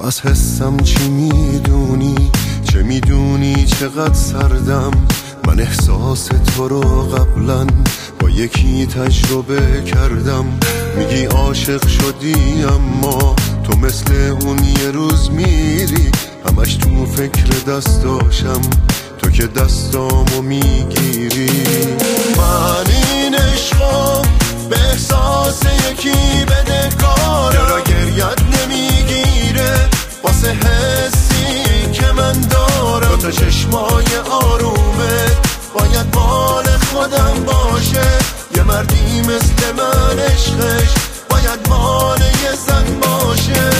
از حسم چی میدونی؟ چه میدونی چقدر سردم؟ من احساس تو رو قبلا با یکی تجربه کردم. میگی عاشق شدی اما تو مثل اون یه روز میری، همش تو فکر دستاشم، تو که دستامو میگیری. من این عشقو به احساس یکی بدهکارم، چرا گریت نمیگیره واسه حسی که من دارم؟ تو چشمای آرومه باید مال خودم باشه، یه مردی مثل من عشقش باید مال یه زن باشه.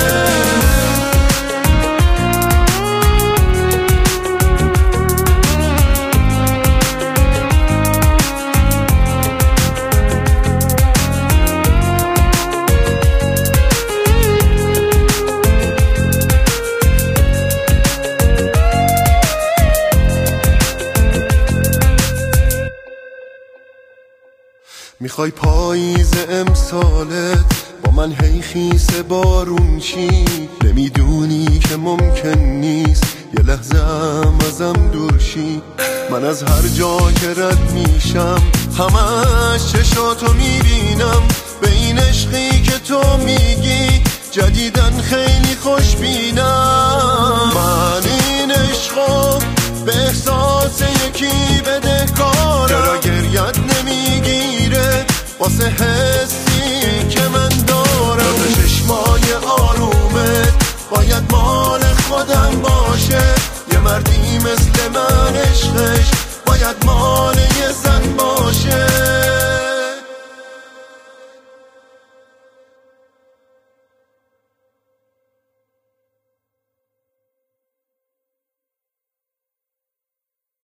میخوای پاییز امسالت با من هی خیس بارون چی؟ نمیدونی که ممکن نیست یه لحظه ازم دور شی. من از هر جا که رد میشم همش چشاتو میبینم، به این عشقی که تو میگی جدیدن خیلی خوشبینم. من این عشقو به احساس یکی بدهکارم، چرا گریت نمیگیره واسه حسی که من دارم؟ تو چشمای آرومه باید مال خودم باشه، یه مردی